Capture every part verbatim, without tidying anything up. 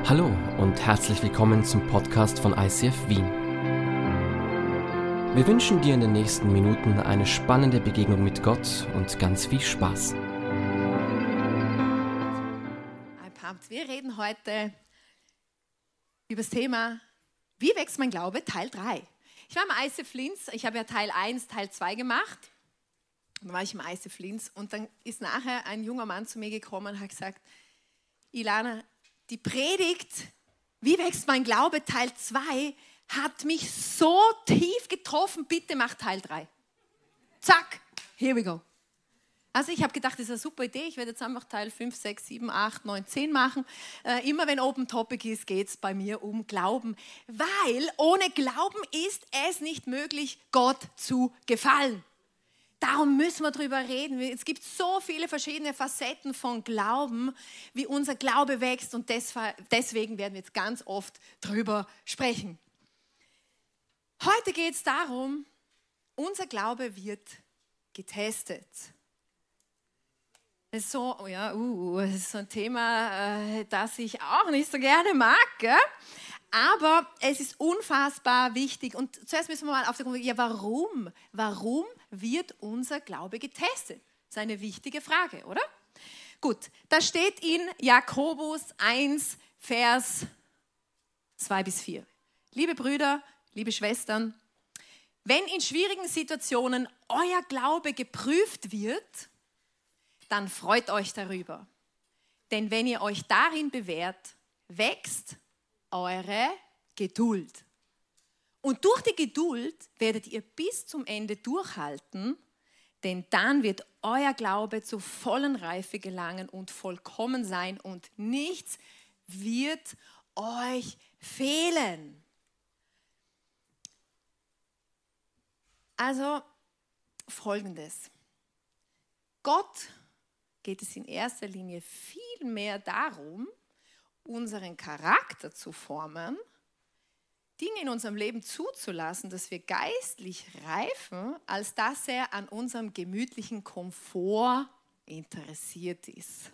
Hallo und herzlich willkommen zum Podcast von I C F Wien. Wir wünschen dir in den nächsten Minuten eine spannende Begegnung mit Gott und ganz viel Spaß. Wir reden heute über das Thema, wie wächst mein Glaube, Teil drei. Ich war im I C F Linz, ich habe ja Teil eins, Teil zwei gemacht. Dann war ich im I C F Linz und dann ist nachher ein junger Mann zu mir gekommen und hat gesagt, Ilana, die Predigt, wie wächst mein Glaube, Teil zwei, hat mich so tief getroffen, bitte mach Teil drei. Zack, here we go. Also ich habe gedacht, das ist eine super Idee, ich werde jetzt einfach Teil fünf, sechs, sieben, acht, neun, zehn machen. Äh, immer wenn Open Topic ist, geht es bei mir um Glauben. Weil ohne Glauben ist es nicht möglich, Gott zu gefallen. Darum müssen wir drüber reden. Es gibt so viele verschiedene Facetten von Glauben, wie unser Glaube wächst und deswegen werden wir jetzt ganz oft drüber sprechen. Heute geht es darum, unser Glaube wird getestet. Das ist so, oh ja, uh, das ist so ein Thema, das ich auch nicht so gerne mag, gell? Aber es ist unfassbar wichtig. Und zuerst müssen wir mal auf die Grund, ja, warum? Warum wird unser Glaube getestet? Das ist eine wichtige Frage, oder? Gut, da steht in Jakobus eins, Vers zwei bis vier. Liebe Brüder, liebe Schwestern, wenn in schwierigen Situationen euer Glaube geprüft wird, dann freut euch darüber. Denn wenn ihr euch darin bewährt, wächst eure Geduld. Und durch die Geduld werdet ihr bis zum Ende durchhalten, denn dann wird euer Glaube zur vollen Reife gelangen und vollkommen sein und nichts wird euch fehlen. Also Folgendes. Gott geht es in erster Linie viel mehr darum, unseren Charakter zu formen, Dinge in unserem Leben zuzulassen, dass wir geistlich reifen, als dass er an unserem gemütlichen Komfort interessiert ist.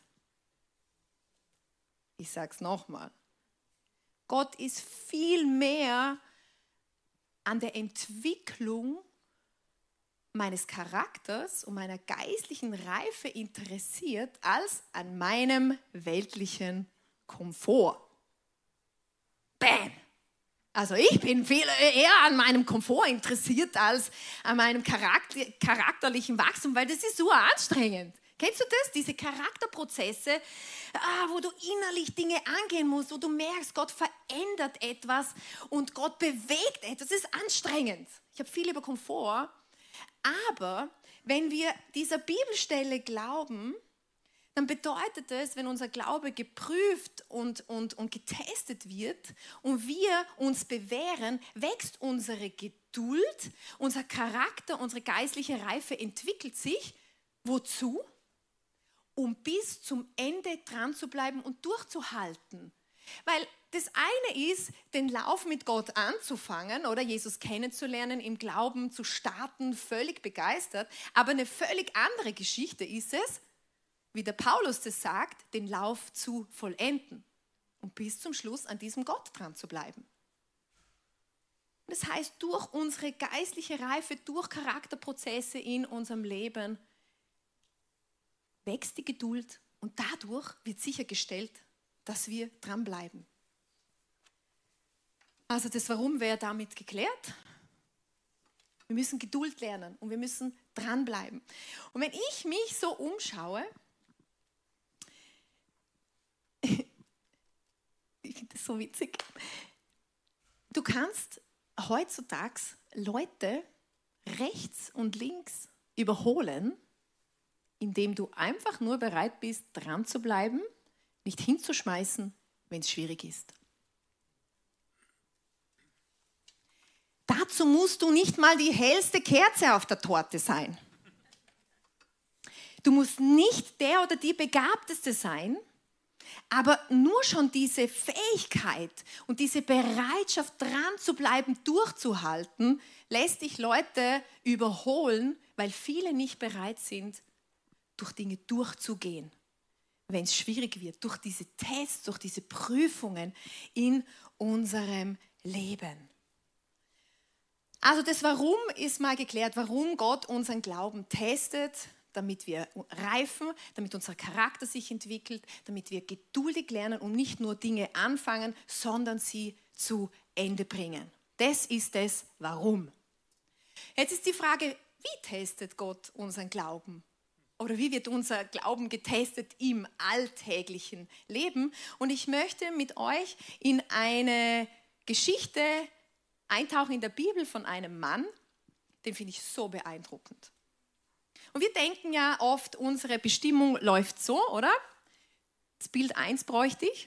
Ich sage es nochmal. Gott ist viel mehr an der Entwicklung meines Charakters und meiner geistlichen Reife interessiert, als an meinem weltlichen Komfort. Bam! Also ich bin viel eher an meinem Komfort interessiert als an meinem Charakter, charakterlichen Wachstum, weil das ist so anstrengend. Kennst du das? Diese Charakterprozesse, ah, wo du innerlich Dinge angehen musst, wo du merkst, Gott verändert etwas und Gott bewegt etwas. Das ist anstrengend. Ich habe viel über Komfort, aber wenn wir dieser Bibelstelle glauben, dann bedeutet es, wenn unser Glaube geprüft und, und, und getestet wird und wir uns bewähren, wächst unsere Geduld, unser Charakter, unsere geistliche Reife entwickelt sich. Wozu? Um bis zum Ende dran zu bleiben und durchzuhalten. Weil das eine ist, den Lauf mit Gott anzufangen oder Jesus kennenzulernen, im Glauben zu starten, völlig begeistert. Aber eine völlig andere Geschichte ist es, wie der Paulus das sagt, den Lauf zu vollenden und bis zum Schluss an diesem Gott dran zu bleiben. Das heißt, durch unsere geistliche Reife, durch Charakterprozesse in unserem Leben wächst die Geduld und dadurch wird sichergestellt, dass wir dranbleiben. Also das Warum wäre damit geklärt. Wir müssen Geduld lernen und wir müssen dranbleiben. Und wenn ich mich so umschaue, ich finde das so witzig. Du kannst heutzutage Leute rechts und links überholen, indem du einfach nur bereit bist, dran zu bleiben, nicht hinzuschmeißen, wenn es schwierig ist. Dazu musst du nicht mal die hellste Kerze auf der Torte sein. Du musst nicht der oder die Begabteste sein, aber nur schon diese Fähigkeit und diese Bereitschaft, dran zu bleiben, durchzuhalten, lässt dich Leute überholen, weil viele nicht bereit sind, durch Dinge durchzugehen. wenn es schwierig wird, durch diese Tests, durch diese Prüfungen in unserem Leben. Also das Warum ist mal geklärt, warum Gott unseren Glauben testet, damit wir reifen, damit unser Charakter sich entwickelt, damit wir geduldig lernen und nicht nur Dinge anfangen, sondern sie zu Ende bringen. Das ist das Warum. Jetzt ist die Frage, wie testet Gott unseren Glauben? Oder wie wird unser Glauben getestet im alltäglichen Leben? Und ich möchte mit euch in eine Geschichte eintauchen in der Bibel von einem Mann, den finde ich so beeindruckend. Und wir denken ja oft, unsere Bestimmung läuft so, oder? Das Bild eins bräuchte ich.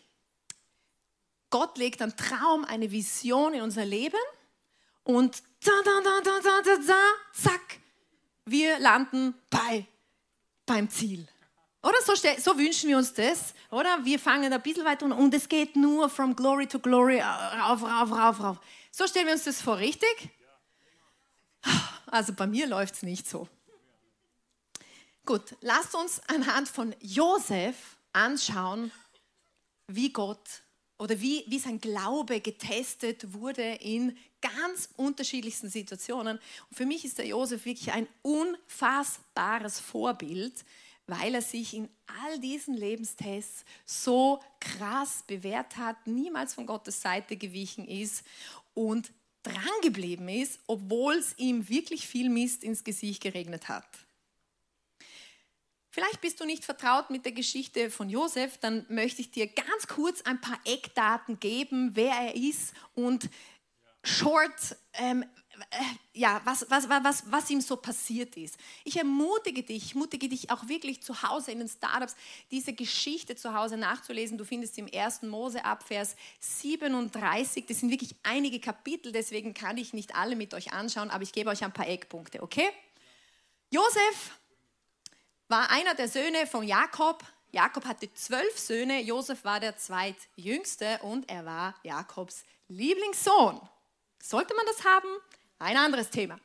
Gott legt einen Traum, eine Vision in unser Leben und da, da, da, da, da, da, da, zack, wir landen bei, beim Ziel. Oder so, so wünschen wir uns das, oder? Wir fangen ein bisschen weiter und es geht nur from glory to glory, rauf, rauf, rauf, rauf. So stellen wir uns das vor, richtig? Also bei mir läuft es nicht so. Gut, lasst uns anhand von Josef anschauen, wie Gott oder wie, wie sein Glaube getestet wurde in ganz unterschiedlichsten Situationen. Und für mich ist der Josef wirklich ein unfassbares Vorbild, weil er sich in all diesen Lebenstests so krass bewährt hat, niemals von Gottes Seite gewichen ist und dran geblieben ist, obwohl es ihm wirklich viel Mist ins Gesicht geregnet hat. Vielleicht bist du nicht vertraut mit der Geschichte von Josef, dann möchte ich dir ganz kurz ein paar Eckdaten geben, wer er ist und short, ähm, äh, ja, was, was, was, was ihm so passiert ist. Ich ermutige dich, ich ermutige dich auch wirklich zu Hause in den Startups, diese Geschichte zu Hause nachzulesen. Du findest sie im ersten Mose ab Vers siebenunddreißig. Das sind wirklich einige Kapitel, deswegen kann ich nicht alle mit euch anschauen, aber ich gebe euch ein paar Eckpunkte, okay? Josef war einer der Söhne von Jakob. Jakob hatte zwölf Söhne, Josef war der zweitjüngste und er war Jakobs Lieblingssohn. Sollte man das haben? Ein anderes Thema.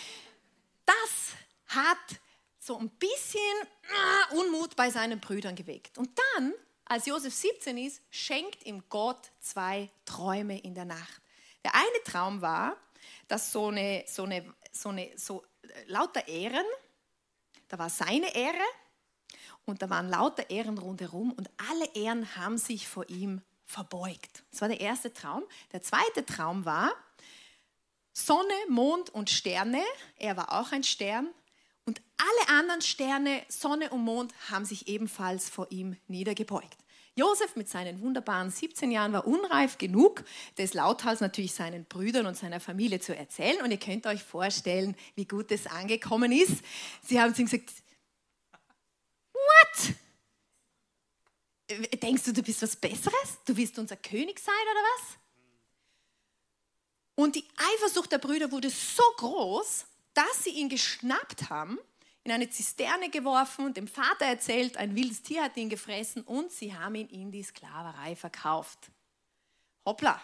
Das hat so ein bisschen Unmut bei seinen Brüdern geweckt. Und dann, als Josef siebzehn ist, schenkt ihm Gott zwei Träume in der Nacht. Der eine Traum war, dass so eine, so eine, so eine, so lauter Ähren, da war seine Ähre und da waren lauter Ähren rundherum und alle Ähren haben sich vor ihm verbeugt. Das war der erste Traum. Der zweite Traum war Sonne, Mond und Sterne. Er war auch ein Stern. Und alle anderen Sterne, Sonne und Mond, haben sich ebenfalls vor ihm niedergebeugt. Josef mit seinen wunderbaren siebzehn Jahren war unreif genug, das lauthals natürlich seinen Brüdern und seiner Familie zu erzählen. Und ihr könnt euch vorstellen, wie gut es angekommen ist. Sie haben zu ihm gesagt, what? Denkst du, du bist was Besseres? Du willst unser König sein oder was? Und die Eifersucht der Brüder wurde so groß, dass sie ihn geschnappt haben, in eine Zisterne geworfen und dem Vater erzählt, ein wildes Tier hat ihn gefressen und sie haben ihn in die Sklaverei verkauft. Hoppla.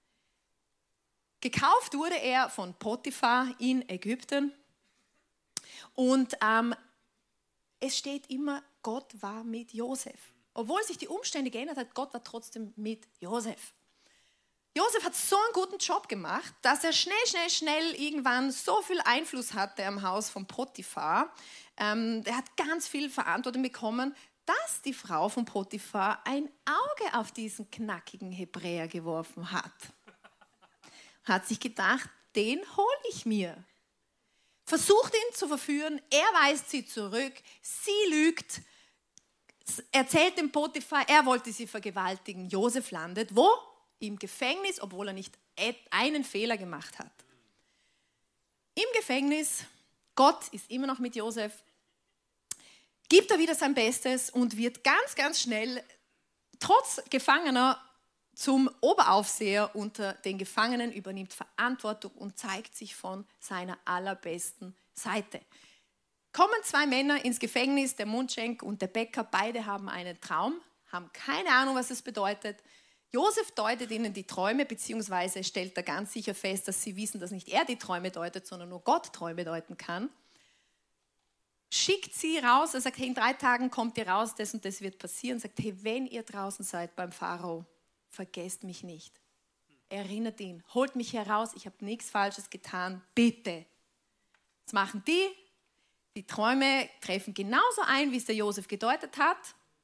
Gekauft wurde er von Potiphar in Ägypten und ähm, es steht immer, Gott war mit Josef. Obwohl sich die Umstände geändert hat, Gott war trotzdem mit Josef. Josef hat so einen guten Job gemacht, dass er schnell, schnell, schnell irgendwann so viel Einfluss hatte am Haus von Potiphar. Ähm, er hat ganz viel Verantwortung bekommen, dass die Frau von Potiphar ein Auge auf diesen knackigen Hebräer geworfen hat. Hat sich gedacht, den hole ich mir. Versucht ihn zu verführen, er weist sie zurück, sie lügt, erzählt dem Potiphar, er wollte sie vergewaltigen. Josef landet wo? Im Gefängnis, obwohl er nicht einen Fehler gemacht hat. Im Gefängnis, Gott ist immer noch mit Josef, gibt er wieder sein Bestes und wird ganz, ganz schnell, trotz Gefangener, zum Oberaufseher unter den Gefangenen, übernimmt Verantwortung und zeigt sich von seiner allerbesten Seite. Kommen zwei Männer ins Gefängnis, der Mundschenk und der Bäcker, beide haben einen Traum, haben keine Ahnung, was es bedeutet. Josef deutet ihnen die Träume, beziehungsweise stellt er ganz sicher fest, dass sie wissen, dass nicht er die Träume deutet, sondern nur Gott Träume deuten kann. schickt sie raus. Er sagt, hey, in drei Tagen kommt ihr raus, das und das wird passieren. Er sagt, hey, wenn ihr draußen seid beim Pharao, vergesst mich nicht. Erinnert ihn, holt mich heraus, ich habe nichts Falsches getan, bitte. Was machen die? Die Träume treffen genauso ein, wie es der Josef gedeutet hat,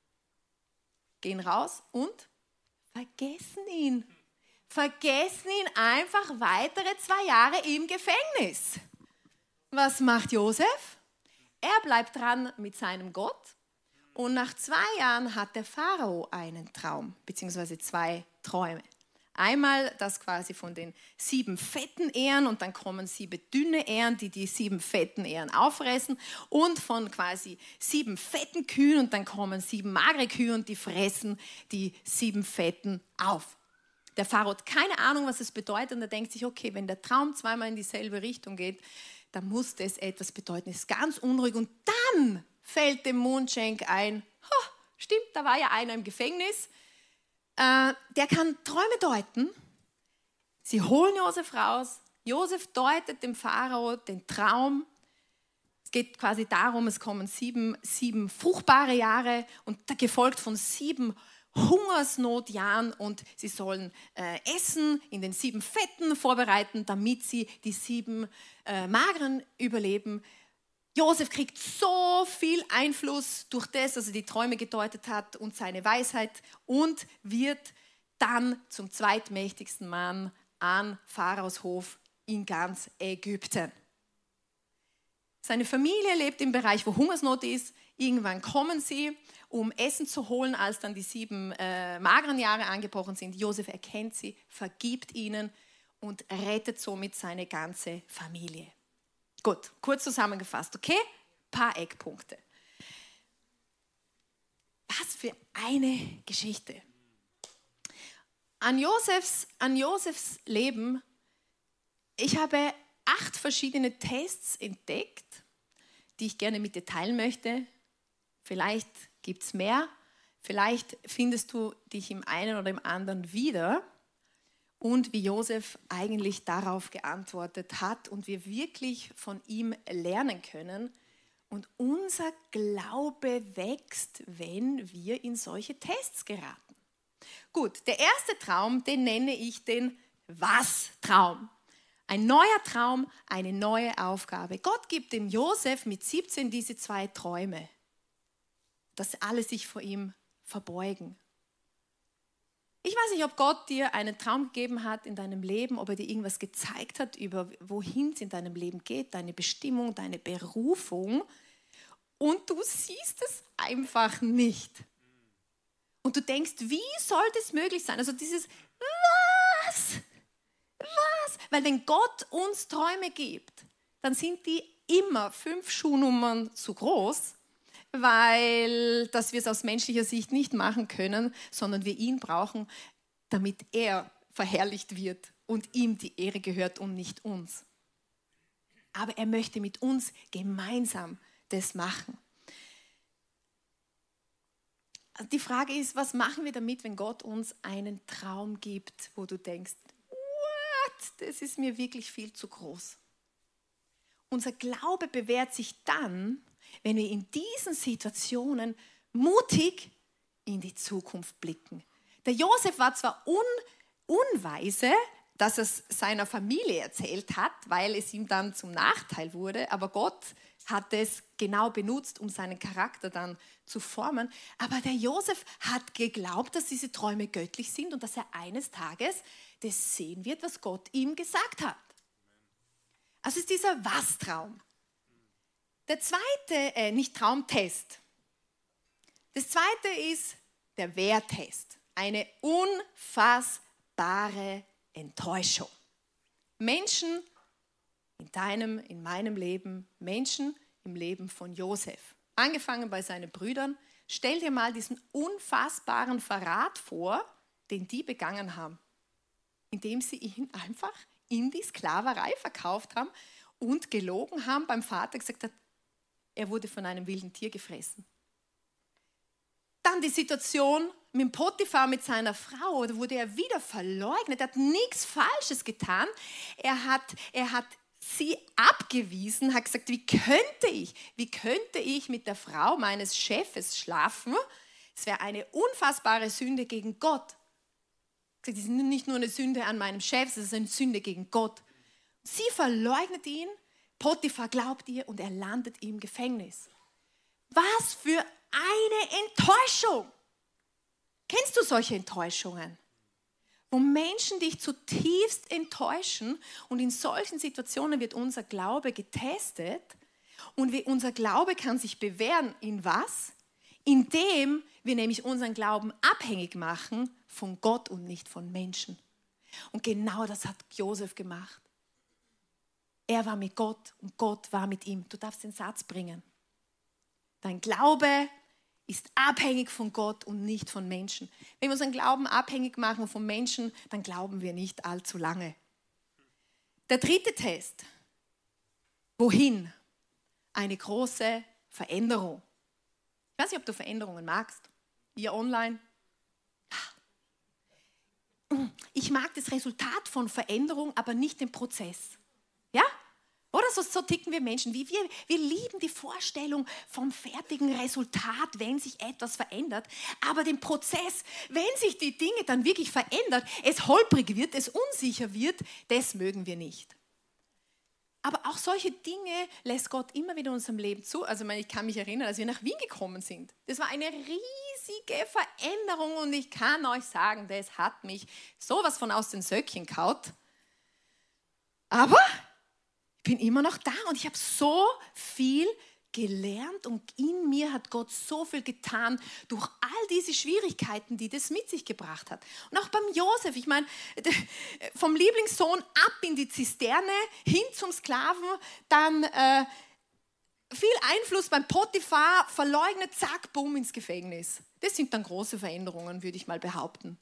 gehen raus und vergessen ihn. Vergessen ihn einfach weitere zwei Jahre im Gefängnis. Was macht Josef? Er bleibt dran mit seinem Gott und nach zwei Jahren hat der Pharao einen Traum, beziehungsweise zwei Träume. Einmal das quasi von den sieben fetten Ähren und dann kommen sieben dünne Ähren, die die sieben fetten Ähren auffressen und von quasi sieben fetten Kühen und dann kommen sieben magere Kühe und die fressen die sieben fetten auf. Der Pharao hat keine Ahnung, was es bedeutet und er denkt sich, okay, wenn der Traum zweimal in dieselbe Richtung geht, dann muss das etwas bedeuten. Er ist ganz unruhig und dann fällt dem Mundschenk ein, oh, stimmt, da war ja einer im Gefängnis, äh, der kann Träume deuten. Sie holen Josef raus, Josef deutet dem Pharao den Traum. Es geht quasi darum, es kommen sieben, sieben fruchtbare Jahre und gefolgt von sieben Hungersnotjahren und sie sollen äh, Essen in den sieben Fetten vorbereiten, damit sie die sieben äh, Mageren überleben. Josef kriegt so viel Einfluss durch das, dass er die Träume gedeutet hat und seine Weisheit und wird dann zum zweitmächtigsten Mann an Pharaos Hof in ganz Ägypten. Seine Familie lebt im Bereich, wo Hungersnot ist. Irgendwann kommen sie, um Essen zu holen, als dann die sieben äh, mageren Jahre angebrochen sind. Josef erkennt sie, vergibt ihnen und rettet somit seine ganze Familie. Gut, kurz zusammengefasst, okay? Ein paar Eckpunkte. Was für eine Geschichte. An Josefs, an Josefs Leben, ich habe acht verschiedene Tests entdeckt, die ich gerne mit dir teilen möchte. Vielleicht gibt es mehr, vielleicht findest du dich im einen oder im anderen wieder und wie Josef eigentlich darauf geantwortet hat und wir wirklich von ihm lernen können und unser Glaube wächst, wenn wir in solche Tests geraten. Gut, der erste Traum, den nenne ich den Was-Traum. Ein neuer Traum, eine neue Aufgabe. Gott gibt dem Josef mit siebzehn diese zwei Träume, dass alle sich vor ihm verbeugen. Ich weiß nicht, ob Gott dir einen Traum gegeben hat in deinem Leben, ob er dir irgendwas gezeigt hat, über wohin es in deinem Leben geht, deine Bestimmung, deine Berufung und du siehst es einfach nicht. Und du denkst, wie soll das möglich sein? Also dieses Was? Was? Weil wenn Gott uns Träume gibt, dann sind die immer fünf Schuhnummern zu groß, weil dass wir es aus menschlicher Sicht nicht machen können, sondern wir ihn brauchen, damit er verherrlicht wird und ihm die Ehre gehört und nicht uns. Aber er möchte mit uns gemeinsam das machen. Die Frage ist, was machen wir damit, wenn Gott uns einen Traum gibt, wo du denkst, das ist mir wirklich viel zu groß. Unser Glaube bewährt sich dann, wenn wir in diesen Situationen mutig in die Zukunft blicken. Der Josef war zwar un, unweise, dass er es seiner Familie erzählt hat, weil es ihm dann zum Nachteil wurde, aber Gott hat es genau benutzt, um seinen Charakter dann zu formen. Aber der Josef hat geglaubt, dass diese Träume göttlich sind und dass er eines Tages das sehen wird, was Gott ihm gesagt hat. Also ist dieser Was-Traum. Der zweite, äh, nicht Traumtest. Das zweite ist der Wer-Test. Eine unfassbare Enttäuschung. Menschen in deinem, in meinem Leben, Menschen im Leben von Josef. Angefangen bei seinen Brüdern. Stell dir mal diesen unfassbaren Verrat vor, den die begangen haben, indem sie ihn einfach in die Sklaverei verkauft haben und gelogen haben, beim Vater gesagt hat, er wurde von einem wilden Tier gefressen. Dann die Situation mit dem Potiphar, mit seiner Frau, da wurde er wieder verleugnet, er hat nichts Falsches getan, er hat, er hat sie abgewiesen, hat gesagt, wie könnte ich, wie könnte ich mit der Frau meines Chefes schlafen? Es wäre eine unfassbare Sünde gegen Gott. Das ist nicht nur eine Sünde an meinem Chef, es ist eine Sünde gegen Gott. Sie verleugnet ihn, Potiphar glaubt ihr und er landet im Gefängnis. Was für eine Enttäuschung! Kennst du solche Enttäuschungen? Wo Menschen dich zutiefst enttäuschen und in solchen Situationen wird unser Glaube getestet und unser Glaube kann sich bewähren in was? Indem wir nämlich unseren Glauben abhängig machen von Gott und nicht von Menschen. Und genau das hat Josef gemacht. Er war mit Gott und Gott war mit ihm. Du darfst den Satz bringen. Dein Glaube ist abhängig von Gott und nicht von Menschen. Wenn wir unseren Glauben abhängig machen von Menschen, dann glauben wir nicht allzu lange. Der dritte Test. Wohin? Eine große Veränderung. Ich weiß nicht, ob du Veränderungen magst. Ihr online. Ich mag das Resultat von Veränderung, aber nicht den Prozess. Ja? Oder so, so ticken wir Menschen. Wie wir, wir lieben die Vorstellung vom fertigen Resultat, wenn sich etwas verändert. Aber den Prozess, wenn sich die Dinge dann wirklich verändern, es holprig wird, es unsicher wird, das mögen wir nicht. Aber auch solche Dinge lässt Gott immer wieder in unserem Leben zu. Also ich kann mich erinnern, als wir nach Wien gekommen sind. Das war eine riesige Veränderung und ich kann euch sagen, das hat mich sowas von aus den Söckchen gehauen. Aber ich bin immer noch da und ich habe so viel gelernt und in mir hat Gott so viel getan durch all diese Schwierigkeiten, die das mit sich gebracht hat. Und auch beim Josef, ich meine, vom Lieblingssohn ab in die Zisterne, hin zum Sklaven, dann äh, viel Einfluss beim Potiphar, verleugnet, zack, bumm, ins Gefängnis. Das sind dann große Veränderungen, würde ich mal behaupten.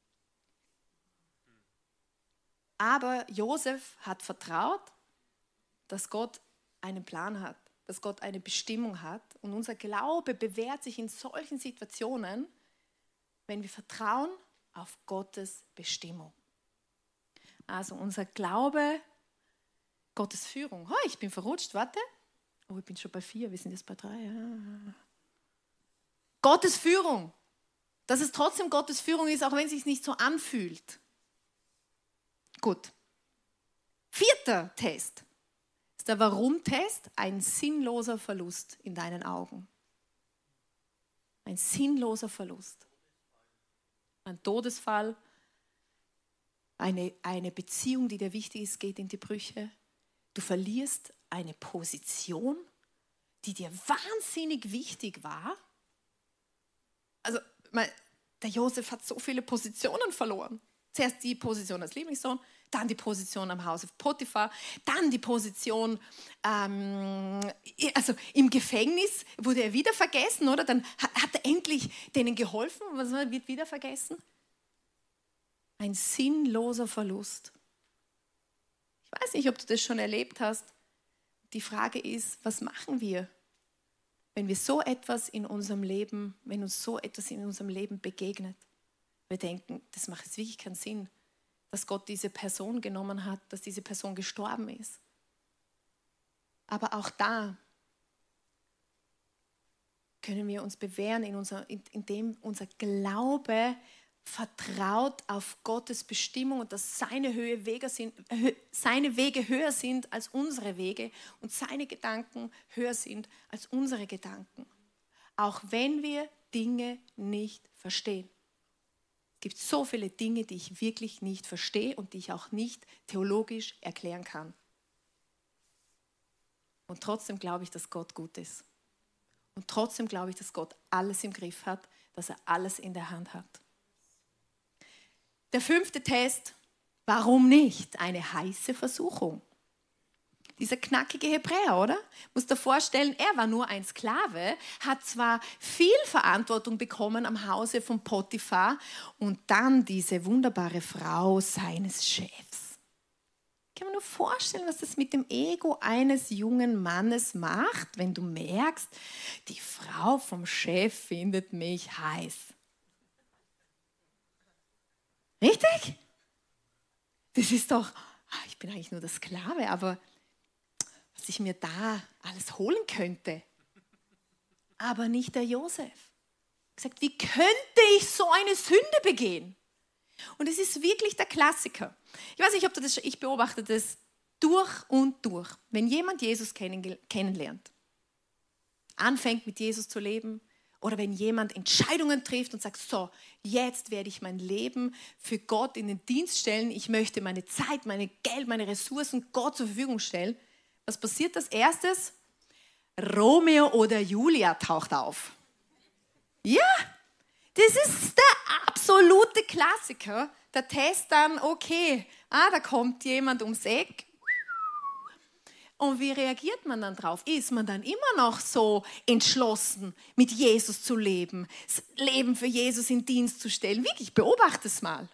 Aber Josef hat vertraut, dass Gott einen Plan hat, dass Gott eine Bestimmung hat. Und unser Glaube bewährt sich in solchen Situationen, wenn wir vertrauen auf Gottes Bestimmung. Also unser Glaube, Gottes Führung. Oh, ich bin verrutscht, warte. Oh, ich bin schon bei vier, wir sind jetzt bei drei. Ja. Gottes Führung. Dass es trotzdem Gottes Führung ist, auch wenn es sich nicht so anfühlt. Gut. Vierter Test. Der Warum-Test, ein sinnloser Verlust in deinen Augen. Ein sinnloser Verlust. Ein Todesfall, eine, eine Beziehung, die dir wichtig ist, geht in die Brüche. Du verlierst eine Position, die dir wahnsinnig wichtig war. Also, der Josef hat so viele Positionen verloren. Zuerst die Position als Lieblingssohn, dann die Position am Haus auf Potiphar, dann die Position ähm, also im Gefängnis, wurde er wieder vergessen, oder? Dann hat er endlich denen geholfen, was wird wieder vergessen? Ein sinnloser Verlust. Ich weiß nicht, ob du das schon erlebt hast. Die Frage ist, was machen wir, wenn wir so etwas in unserem Leben, wenn uns so etwas in unserem Leben begegnet? Wir denken, das macht jetzt wirklich keinen Sinn, dass Gott diese Person genommen hat, dass diese Person gestorben ist. Aber auch da können wir uns bewähren, in unser, in, indem unser Glaube vertraut auf Gottes Bestimmung und dass seine, Höhe Wege sind, seine Wege höher sind als unsere Wege und seine Gedanken höher sind als unsere Gedanken. Auch wenn wir Dinge nicht verstehen. Es gibt so viele Dinge, die ich wirklich nicht verstehe und die ich auch nicht theologisch erklären kann. Und trotzdem glaube ich, dass Gott gut ist. Und trotzdem glaube ich, dass Gott alles im Griff hat, dass er alles in der Hand hat. Der fünfte Test, warum nicht? Eine heiße Versuchung. Dieser knackige Hebräer, oder? Musst dir vorstellen, er war nur ein Sklave, hat zwar viel Verantwortung bekommen am Hause von Potiphar und dann diese wunderbare Frau seines Chefs. Ich kann mir nur vorstellen, was das mit dem Ego eines jungen Mannes macht, wenn du merkst, die Frau vom Chef findet mich heiß. Richtig? Das ist doch, ich bin eigentlich nur der Sklave, aber was ich mir da alles holen könnte. Aber nicht der Josef. Gesagt, wie könnte ich so eine Sünde begehen? Und es ist wirklich der Klassiker. Ich weiß nicht, ob du das, ich beobachte das durch und durch. Wenn jemand Jesus kennenlernt, anfängt mit Jesus zu leben, oder wenn jemand Entscheidungen trifft und sagt, so, jetzt werde ich mein Leben für Gott in den Dienst stellen, ich möchte meine Zeit, meine Geld, meine Ressourcen Gott zur Verfügung stellen. Was passiert als erstes? Romeo oder Julia taucht auf. Ja, das ist der absolute Klassiker. Der Test dann, okay, ah, da kommt jemand ums Eck. Und wie reagiert man dann drauf? Ist man dann immer noch so entschlossen, mit Jesus zu leben, das Leben für Jesus in Dienst zu stellen? Wirklich, beobachte es mal.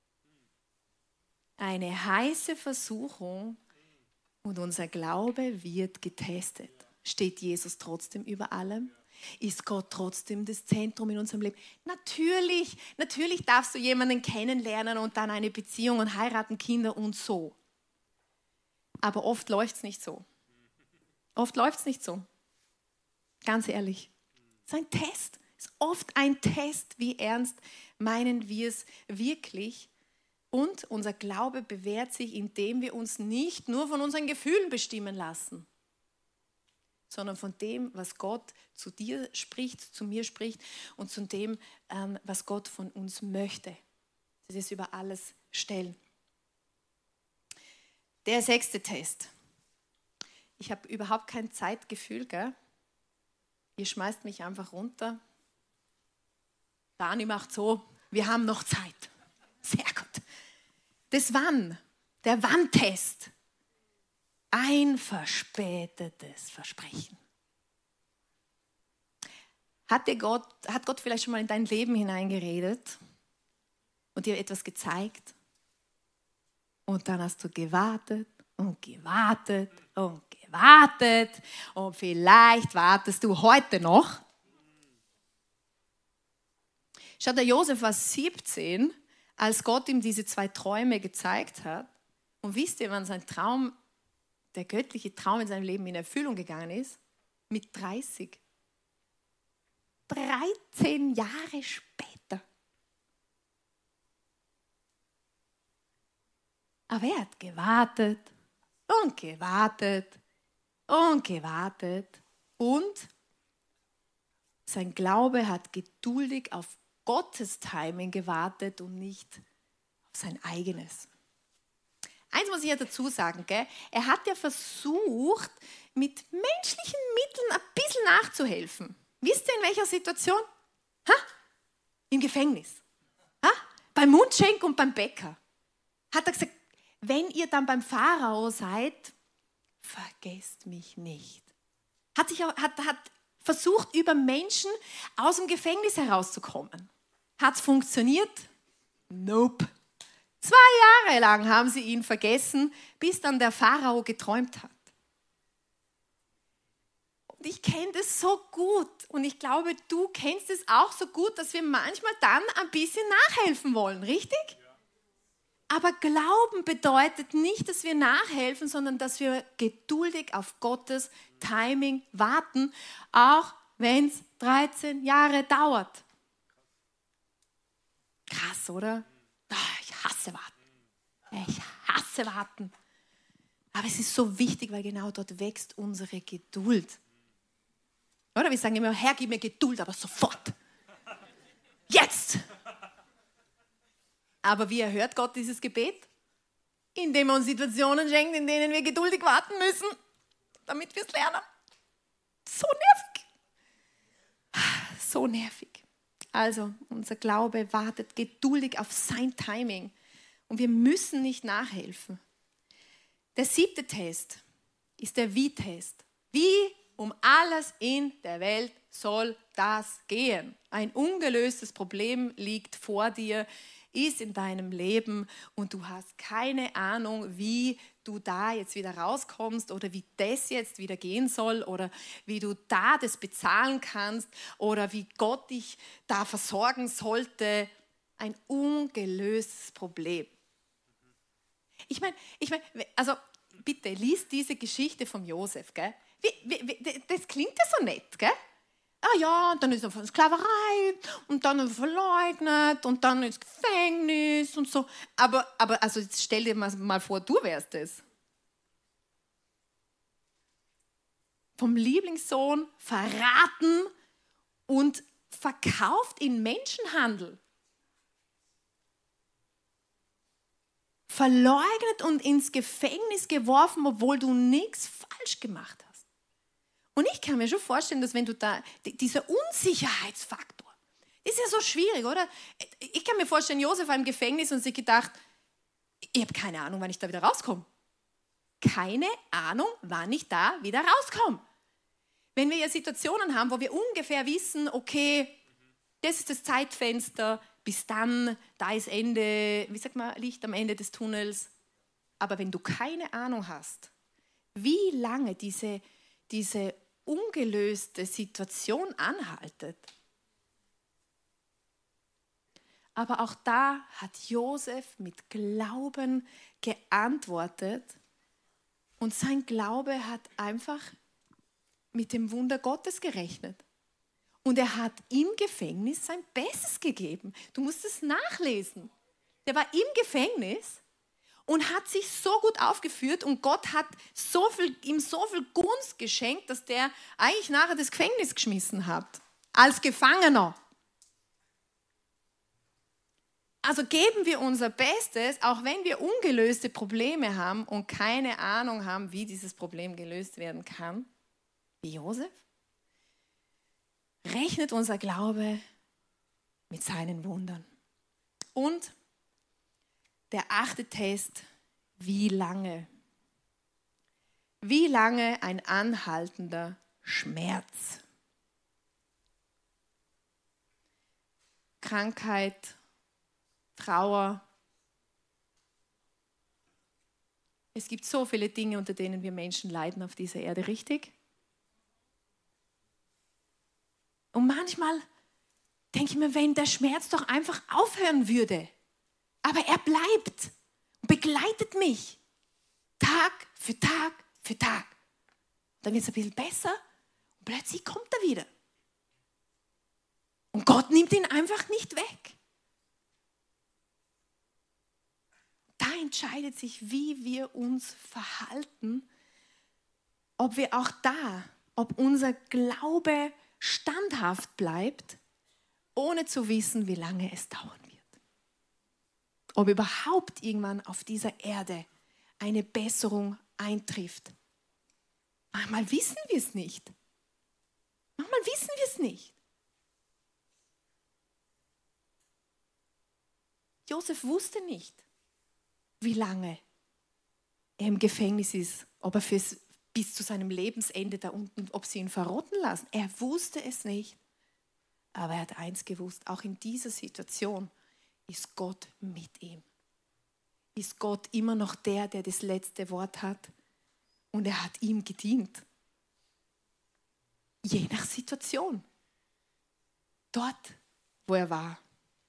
Eine heiße Versuchung und unser Glaube wird getestet. Steht Jesus trotzdem über allem? Ist Gott trotzdem das Zentrum in unserem Leben? Natürlich, natürlich darfst du jemanden kennenlernen und dann eine Beziehung und heiraten, Kinder und so. Aber oft läuft es nicht so. Oft läuft es nicht so. Ganz ehrlich. Es ist ein Test. Es ist oft ein Test, wie ernst meinen wir es wirklich. Und unser Glaube bewährt sich, indem wir uns nicht nur von unseren Gefühlen bestimmen lassen, sondern von dem, was Gott zu dir spricht, zu mir spricht und zu dem, was Gott von uns möchte. Das ist über alles stellen. Der sechste Test. Ich habe überhaupt kein Zeitgefühl, gell? Ihr schmeißt mich einfach runter. Dani macht so, wir haben noch Zeit. Sehr gut. Das Wann, der Wann-Test. Ein verspätetes Versprechen. Hat, dir Gott, hat Gott vielleicht schon mal in dein Leben hineingeredet und dir etwas gezeigt? Und dann hast du gewartet und gewartet und gewartet und vielleicht wartest du heute noch. Schau, der Josef war siebzehn, als Gott ihm diese zwei Träume gezeigt hat. Und wisst ihr, wann sein Traum, der göttliche Traum in seinem Leben in Erfüllung gegangen ist? Mit dreißig. dreizehn Jahre später. Aber er hat gewartet und gewartet und gewartet und sein Glaube hat geduldig auf Gottes Timing gewartet und nicht auf sein eigenes. Eins muss ich ja dazu sagen, gell? Er hat ja versucht, mit menschlichen Mitteln ein bisschen nachzuhelfen. Wisst ihr, in welcher Situation? Ha? Im Gefängnis. Ha? Beim Mundschenk und beim Bäcker. Hat er gesagt, wenn ihr dann beim Pharao seid, vergesst mich nicht. Hat, sich, hat, hat versucht, über Menschen aus dem Gefängnis herauszukommen. Hat es funktioniert? Nope. Zwei Jahre lang haben sie ihn vergessen, bis dann der Pharao geträumt hat. Und ich kenne das so gut und ich glaube, du kennst es auch so gut, dass wir manchmal dann ein bisschen nachhelfen wollen, richtig? Aber Glauben bedeutet nicht, dass wir nachhelfen, sondern dass wir geduldig auf Gottes Timing warten, auch wenn es dreizehn Jahre dauert. Krass, oder? Ich hasse warten. Ich hasse warten. Aber es ist so wichtig, weil genau dort wächst unsere Geduld. Oder wir sagen immer, Herr, gib mir Geduld, aber sofort. Jetzt! Aber wie erhört Gott dieses Gebet? Indem er uns Situationen schenkt, in denen wir geduldig warten müssen, damit wir es lernen. So nervig. So nervig. Also, unser Glaube wartet geduldig auf sein Timing. Und wir müssen nicht nachhelfen. Der siebte Test ist der Wie-Test. Wie um alles in der Welt soll das gehen? Ein ungelöstes Problem liegt vor dir, ist in deinem Leben und du hast keine Ahnung, wie du da jetzt wieder rauskommst oder wie das jetzt wieder gehen soll oder wie du da das bezahlen kannst oder wie Gott dich da versorgen sollte. Ein ungelöstes Problem. Ich meine, ich mein, also bitte, lies diese Geschichte vom Josef, gell? Wie, wie, wie, das klingt ja so nett, gell? Ah ja, und dann ist er von Sklaverei und dann ist er verleugnet und dann ins Gefängnis und so. Aber, aber also jetzt stell dir mal, mal vor, du wärst es. Vom Lieblingssohn verraten und verkauft in Menschenhandel. Verleugnet und ins Gefängnis geworfen, obwohl du nichts falsch gemacht hast. Und ich kann mir schon vorstellen, dass wenn du da, dieser Unsicherheitsfaktor, ist ja so schwierig, oder? Ich kann mir vorstellen, Josef war im Gefängnis und sich gedacht, ich habe keine Ahnung, wann ich da wieder rauskomme. Keine Ahnung, wann ich da wieder rauskomme. Wenn wir ja Situationen haben, wo wir ungefähr wissen, okay, das ist das Zeitfenster, bis dann, da ist Ende, wie sagt man, Licht am Ende des Tunnels. Aber wenn du keine Ahnung hast, wie lange diese, diese ungelöste Situation anhaltet. Aber auch da hat Josef mit Glauben geantwortet und sein Glaube hat einfach mit dem Wunder Gottes gerechnet. Und er hat im Gefängnis sein Bestes gegeben. Du musst es nachlesen. Der war im Gefängnis und hat sich so gut aufgeführt und Gott hat so viel, ihm so viel Gunst geschenkt, dass der eigentlich nachher das Gefängnis geschmissen hat. Als Gefangener. Also geben wir unser Bestes, auch wenn wir ungelöste Probleme haben und keine Ahnung haben, wie dieses Problem gelöst werden kann. Wie Josef. Rechnet unser Glaube mit seinen Wundern. Und der achte Test, wie lange? Wie lange ein anhaltender Schmerz? Krankheit, Trauer. Es gibt so viele Dinge, unter denen wir Menschen leiden auf dieser Erde, richtig? Und manchmal denke ich mir, wenn der Schmerz doch einfach aufhören würde. Aber er bleibt und begleitet mich Tag für Tag für Tag. Dann wird es ein bisschen besser und plötzlich kommt er wieder. Und Gott nimmt ihn einfach nicht weg. Da entscheidet sich, wie wir uns verhalten, ob wir auch da, ob unser Glaube standhaft bleibt, ohne zu wissen, wie lange es dauern wird. Ob überhaupt irgendwann auf dieser Erde eine Besserung eintrifft. Manchmal wissen wir es nicht. Manchmal wissen wir es nicht. Josef wusste nicht, wie lange er im Gefängnis ist, ob er fürs bis zu seinem Lebensende da unten, ob sie ihn verrotten lassen. Er wusste es nicht. Aber er hat eins gewusst, auch in dieser Situation ist Gott mit ihm. Ist Gott immer noch der, der das letzte Wort hat? Und er hat ihm gedient. Je nach Situation. Dort, wo er war.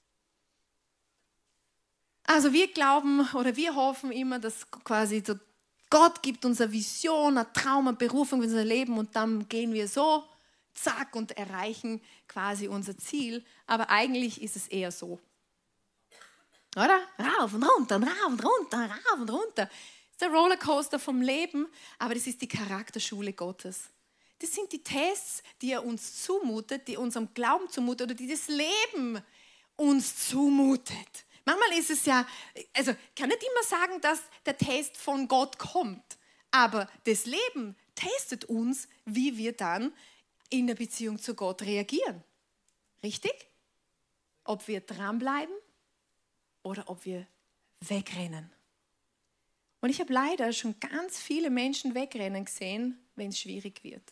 Also wir glauben oder wir hoffen immer, dass quasi so Gott gibt uns eine Vision, eine Traum, eine Berufung für unser Leben und dann gehen wir so, zack, und erreichen quasi unser Ziel. Aber eigentlich ist es eher so. Oder? Rauf und runter, und rauf und runter, rauf und runter. Das ist der Rollercoaster vom Leben, aber das ist die Charakterschule Gottes. Das sind die Tests, die er uns zumutet, die unserem Glauben zumutet oder die das Leben uns zumutet. Manchmal ist es ja, also ich kann nicht immer sagen, dass der Test von Gott kommt, aber das Leben testet uns, wie wir dann in der Beziehung zu Gott reagieren. Richtig? Ob wir dranbleiben oder ob wir wegrennen. Und ich habe leider schon ganz viele Menschen wegrennen gesehen, wenn es schwierig wird.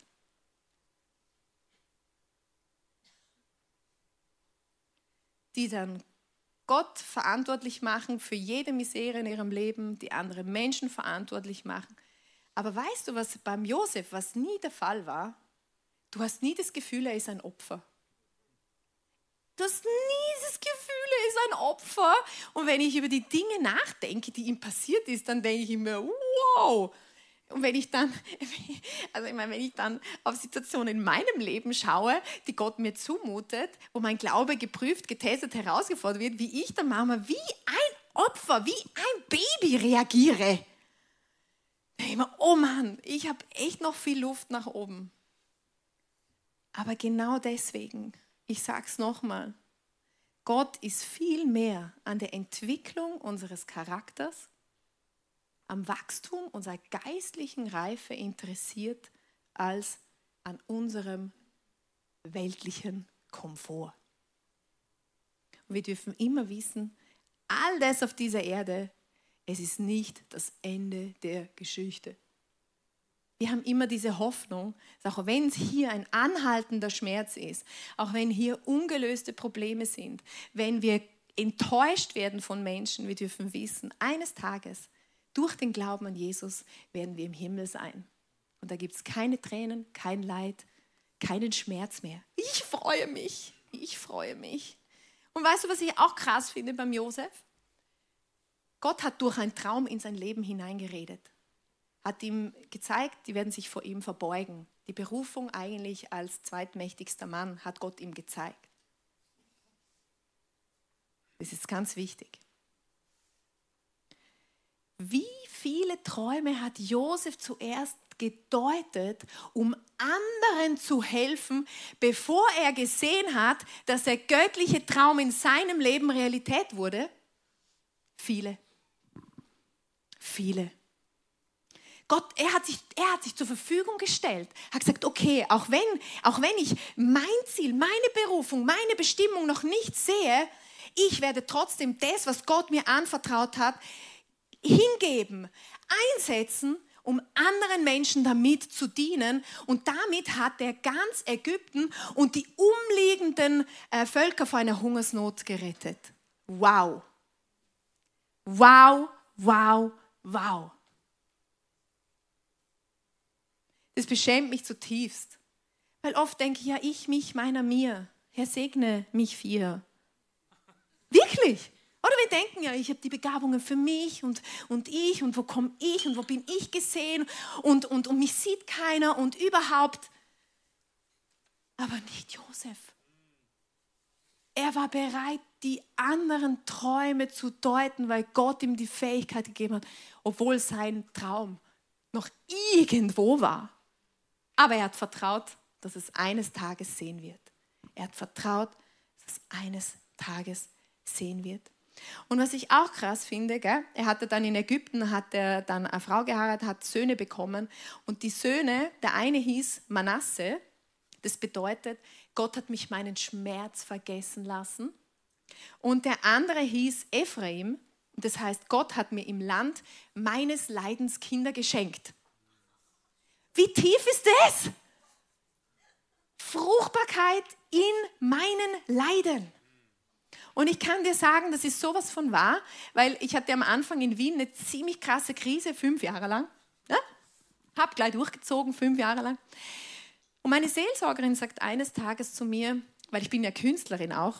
Die dann Gott verantwortlich machen für jede Misere in ihrem Leben, die andere Menschen verantwortlich machen. Aber weißt du, was beim Josef, was nie der Fall war? Du hast nie das Gefühl, er ist ein Opfer. Du hast nie das Gefühl, er ist ein Opfer. Und wenn ich über die Dinge nachdenke, die ihm passiert ist, dann denke ich mir, wow, Und wenn ich dann, also ich meine, wenn ich dann auf Situationen in meinem Leben schaue, die Gott mir zumutet, wo mein Glaube geprüft, getestet, herausgefordert wird, wie ich dann manchmal wie ein Opfer, wie ein Baby reagiere. Da denke ich mir, oh Mann, ich habe echt noch viel Luft nach oben. Aber genau deswegen, ich sage es nochmal, Gott ist viel mehr an der Entwicklung unseres Charakters, am Wachstum unserer geistlichen Reife interessiert, als an unserem weltlichen Komfort. Und wir dürfen immer wissen, all das auf dieser Erde, es ist nicht das Ende der Geschichte. Wir haben immer diese Hoffnung, dass auch wenn es hier ein anhaltender Schmerz ist, auch wenn hier ungelöste Probleme sind, wenn wir enttäuscht werden von Menschen, wir dürfen wissen, eines Tages, durch den Glauben an Jesus, werden wir im Himmel sein. Und da gibt es keine Tränen, kein Leid, keinen Schmerz mehr. Ich freue mich, ich freue mich. Und weißt du, was ich auch krass finde beim Josef? Gott hat durch einen Traum in sein Leben hineingeredet. Hat ihm gezeigt, die werden sich vor ihm verbeugen. Die Berufung eigentlich als zweitmächtigster Mann hat Gott ihm gezeigt. Das ist ganz wichtig. Wie viele Träume hat Josef zuerst gedeutet, um anderen zu helfen, bevor er gesehen hat, dass der göttliche Traum in seinem Leben Realität wurde? Viele. Viele. Gott, er hat sich, er hat sich zur Verfügung gestellt, hat gesagt, okay, auch wenn, auch wenn ich mein Ziel, meine Berufung, meine Bestimmung noch nicht sehe, ich werde trotzdem das, was Gott mir anvertraut hat, hingeben, einsetzen, um anderen Menschen damit zu dienen. Und damit hat er ganz Ägypten und die umliegenden äh, Völker vor einer Hungersnot gerettet. Wow. Wow, wow, wow. Das beschämt mich zutiefst, weil oft denke ich, ja, ich, mich, meiner, mir. Herr, segne mich vier. Wirklich. Oder wir denken ja, ich habe die Begabungen für mich und, und ich und wo komme ich und wo bin ich gesehen und, und, und mich sieht keiner und überhaupt. Aber nicht Josef. Er war bereit, die anderen Träume zu deuten, weil Gott ihm die Fähigkeit gegeben hat, obwohl sein Traum noch irgendwo war. Aber er hat vertraut, dass es eines Tages sehen wird. Er hat vertraut, dass es eines Tages sehen wird. Und was ich auch krass finde, gell, er hatte dann in Ägypten, hat er dann eine Frau geheiratet, hat Söhne bekommen. Und die Söhne, der eine hieß Manasse, das bedeutet, Gott hat mich meinen Schmerz vergessen lassen. Und der andere hieß Ephraim, das heißt, Gott hat mir im Land meines Leidens Kinder geschenkt. Wie tief ist das? Fruchtbarkeit in meinen Leiden. Und ich kann dir sagen, das ist sowas von wahr, weil ich hatte am Anfang in Wien eine ziemlich krasse Krise, fünf Jahre lang. Ja? Hab gleich durchgezogen, fünf Jahre lang. Und meine Seelsorgerin sagt eines Tages zu mir, weil ich bin ja Künstlerin auch,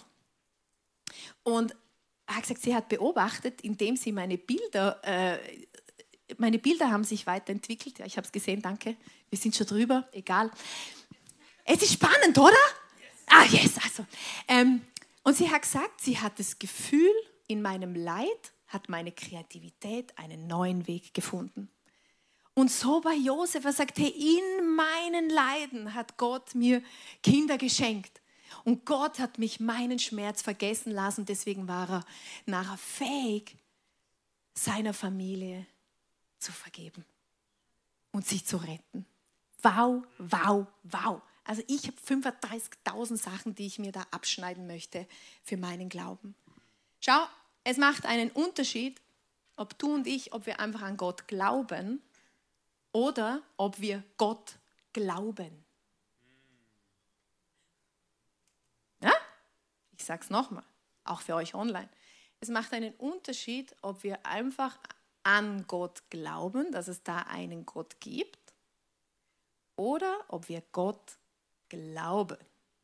und hat gesagt, sie hat beobachtet, indem sie meine Bilder, äh, meine Bilder haben sich weiterentwickelt. Ja, ich habe es gesehen, danke. Wir sind schon drüber, egal. Es ist spannend, oder? Yes. Ah, yes, also. Ähm, und sie hat gesagt, sie hat das Gefühl, in meinem Leid hat meine Kreativität einen neuen Weg gefunden. Und so bei Josef, er sagt, hey, in meinen Leiden hat Gott mir Kinder geschenkt. Und Gott hat mich meinen Schmerz vergessen lassen, deswegen war er nachher fähig, seiner Familie zu vergeben und sie zu retten. Wow, wow, wow. Also ich habe fünfunddreißigtausend Sachen, die ich mir da abschneiden möchte für meinen Glauben. Schau, es macht einen Unterschied, ob du und ich, ob wir einfach an Gott glauben oder ob wir Gott glauben. Ja? Ich sage es nochmal, auch für euch online. Es macht einen Unterschied, ob wir einfach an Gott glauben, dass es da einen Gott gibt, oder ob wir Gott glauben.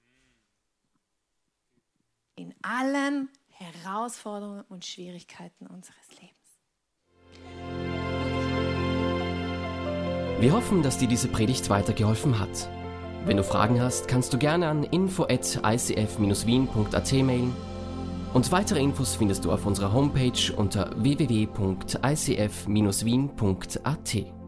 In allen Herausforderungen und Schwierigkeiten unseres Lebens. Wir hoffen, dass dir diese Predigt weitergeholfen hat. Wenn du Fragen hast, kannst du gerne an info at i c f dash wien punkt a t mailen. Und weitere Infos findest du auf unserer Homepage unter w w w punkt i c f dash wien punkt a t.